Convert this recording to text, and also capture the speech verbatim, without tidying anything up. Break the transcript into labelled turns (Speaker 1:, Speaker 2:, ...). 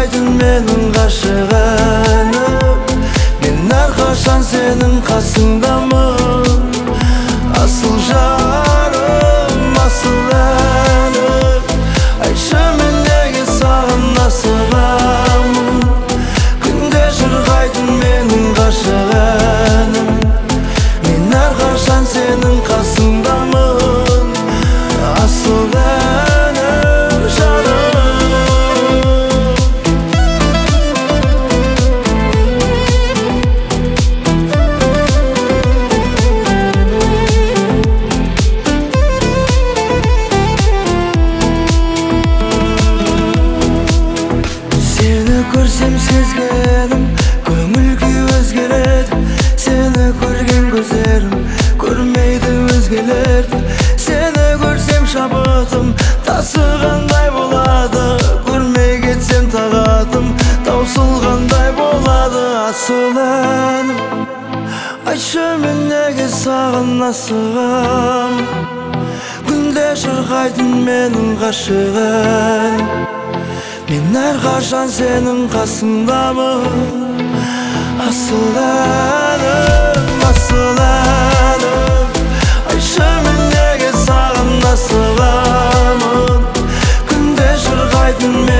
Speaker 1: жырғайдың менің ғашығаным, мен әрқашан сенің қасыңдамын. Асыл жарым, асыл әнім, айтшы мен неге саған асығамын. Күнде жырғайдың менің ғашығаным, мен әрқашан сенің қасыңдамын. Асыл әнім, жарым. Сені көрсем сезгенім, көңіл күй өзгереді. Сені көрген көздерім көрмейді өзгелерді. Сені көрсем шабытым тасығандай болады. Көрмей кетсем тағатым таусылғандай болады. Асыл әнім, айтшы мен неге саған асығам. Күнде жырғайдың менің ғашығым, мен әрқашан сенің қасыңдамын. Асыл әнім, асыл әнім, айтшы мен неге саған асығамын. Күнде жырғайдың